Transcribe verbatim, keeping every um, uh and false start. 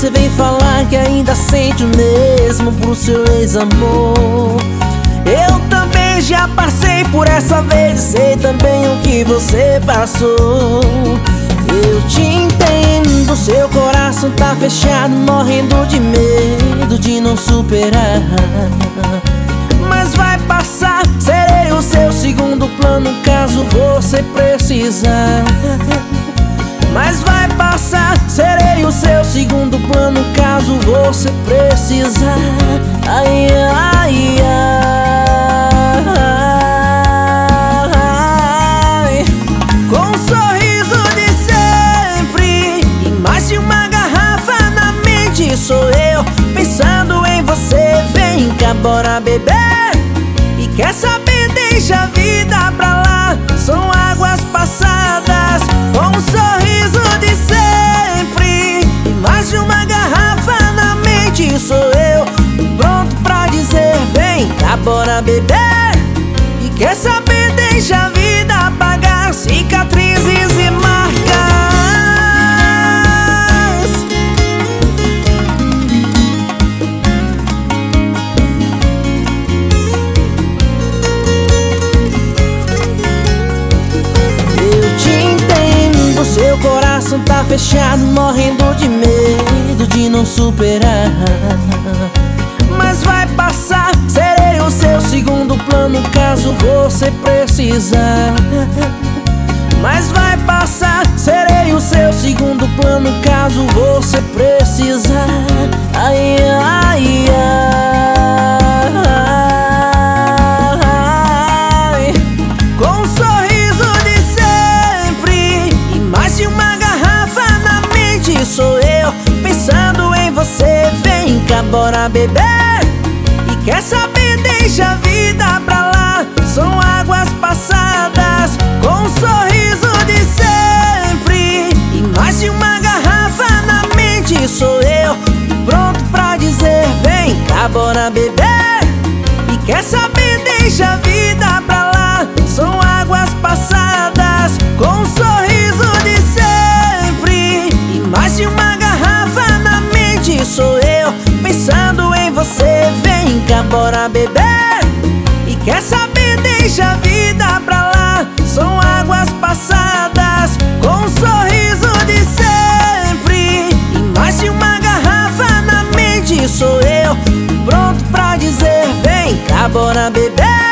você vem falar que ainda sente o mesmo pro seu ex-amor. Eu também já passei por essa vez e sei também o que você passou. Eu te entendo, seu coração tá fechado, morrendo de medo de não superar. Mas vai passar, serei o seu segundo plano caso você precisar. Mas vai passar, serei o seu segundo plano caso você precisar. Ai, ai, ai. Com um sorriso de sempre e mais de uma garrafa na mente, sou eu pensando em você. Vem cá, bora beber. E quer saber, deixa a vida pra lá, são águas passadas. Com um sorriso de sempre e mais de uma garrafa na mente, sou eu pronto pra dizer: vem cá, bora beber. E quer saber, deixa a vida apagar cicatrizes e marcas. Seu coração tá fechado, morrendo de medo de não superar. Mas vai passar, serei o seu segundo plano caso você precisar. Mas vai passar, serei o seu segundo plano caso você precisar. Ai, ai, ai. Com um sorriso de sempre e mais de uma garrafa na mente, sou eu pensando em você. Vem cá, bora beber. E quer saber, deixa a vida pra lá, são águas passadas. Com um sorriso de sempre e mais de uma garrafa na mente, sou eu pronto pra dizer: vem cá, bora beber. E quer saber, deixa a vida pra lá, são águas passadas. Com um sorriso de sempre e mais de uma garrafa na mente, sou eu pensando em você. Vem cá, bora beber. E quer saber, deixa a vida pra lá, são águas passadas. Com um sorriso de sempre e mais de uma garrafa na mente, sou eu pronto pra dizer: vem cá, bora beber.